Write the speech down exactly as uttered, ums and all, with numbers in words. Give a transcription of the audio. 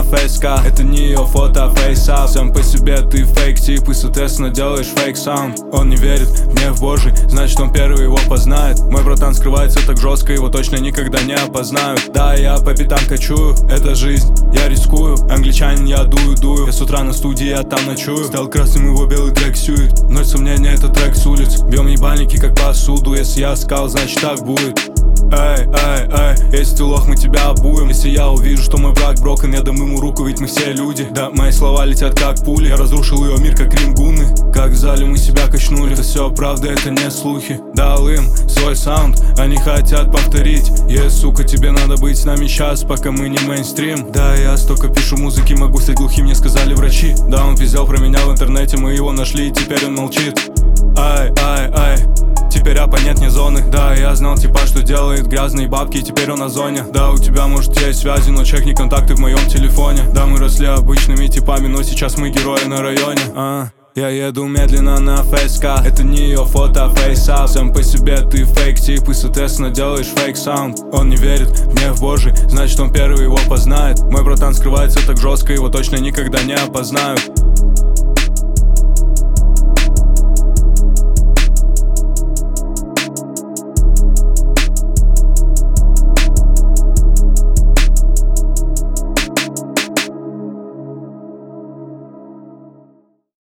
фейска. Это не ее фото, фейса. Сам по себе ты фейк тип и, соответственно, делаешь фейк саунд. Он не верит в гнев Божий, значит он первый его познает. Мой братан скрывается так жестко, его точно никогда не опознают. Да, я по пятам кочую, это жизнь, я рискую. Англичанин, я дую, дую. Я с утра на студии, я там ночую. Стал красным, его белый трек сюет. Ноль сомнения, это трек с улиц. Бьем ебальники, как посуду. Если я сказал, значит так будет. Эй, эй, эй, если ты лох, мы тебя обуем. Если я увижу, что мой враг broken, я дам ему руку, ведь мы все люди. Да, мои слова летят как пули. Я разрушил ее мир, как рингуны. Как в зале мы себя качнули. Это все правда, это не слухи. Дал им свой саунд, они хотят повторить. Е, сука, тебе надо быть с нами сейчас, пока мы не мейнстрим. Да, я столько пишу музыки, могу стать глухим, мне сказали врачи. Да, он пиздел про меня в интернете, мы его нашли, и теперь он молчит. Ай, ай, ай, теперь апа нет ни зоны. Да, я знал типа, что делает грязные бабки, и теперь он на зоне. Да, у тебя может есть связи, но чекни контакты в моем телефоне. Да, мы росли обычными типами, но сейчас мы герои на районе. А, я еду медленно на фейска. Это не ее фото, фейса. Сам по себе ты фейк тип и, соответственно, делаешь фейк саунд. Он не верит в гнев Божий, значит он первый его познает. Мой братан скрывается так жестко, его точно никогда не опознают.